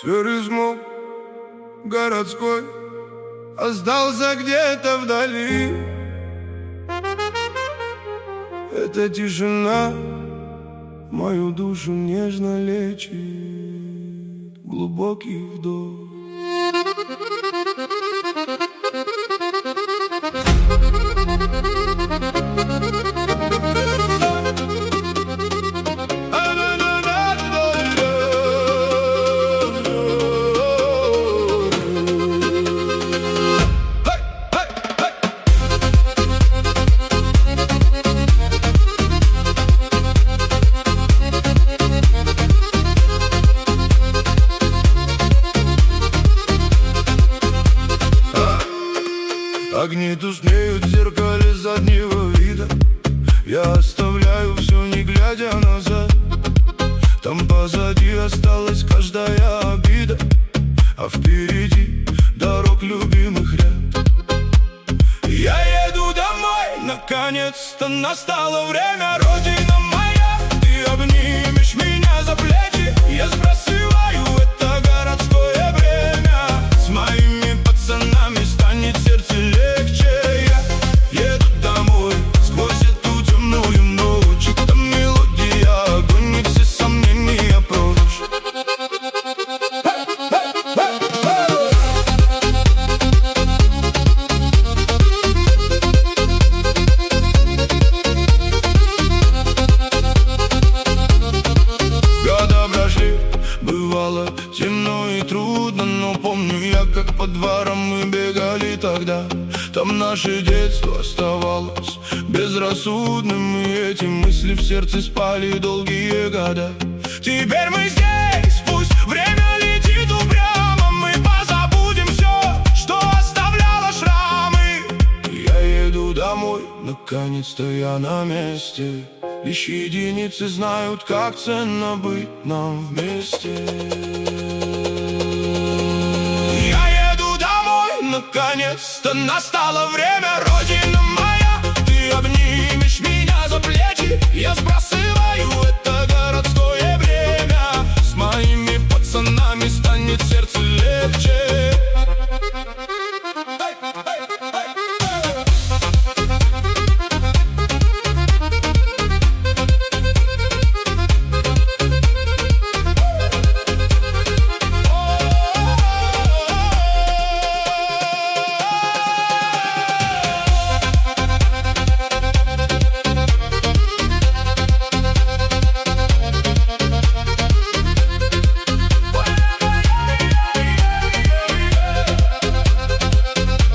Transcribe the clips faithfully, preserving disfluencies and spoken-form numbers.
Туризм городской остался где-то вдали. Эта тишина мою душу нежно лечит. Глубокий вдох. Огни тускнеют в зеркале заднего вида. Я оставляю все, не глядя назад. Там позади осталась каждая обида, а впереди дорог любимых ряд. Я еду домой, наконец-то настало время. Родина моя, ты обнимешь меня за плечи. Я сбрасываю это городское бремя. С моими пацанами станет сердце легче. Я еду домой сквозь эту темную ночь. Эта мелодия гонит все сомнения прочь. Года прошли, бывало темно и трудно, но помню я, как по дворам мы бегали тогда. Там наше детство оставалось безрассудным, и эти мысли в сердце спали долгие года. Теперь мы здесь, пусть время летит упрямо. Мы позабудем все, что оставляло шрамы. Я еду домой, наконец-то я на месте. Лишь единицы знают, как ценно быть нам вместе. Наконец-то настало время. Родина моя, ты обнимешь меня за плечи. Я сбрасываю это городское бремя. С моими пацанами станет сердце легче.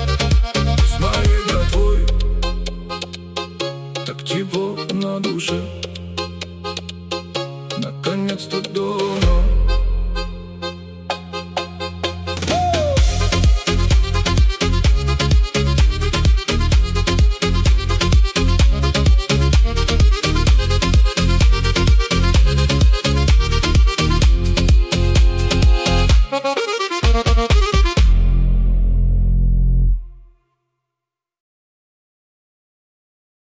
Так тепло на душе.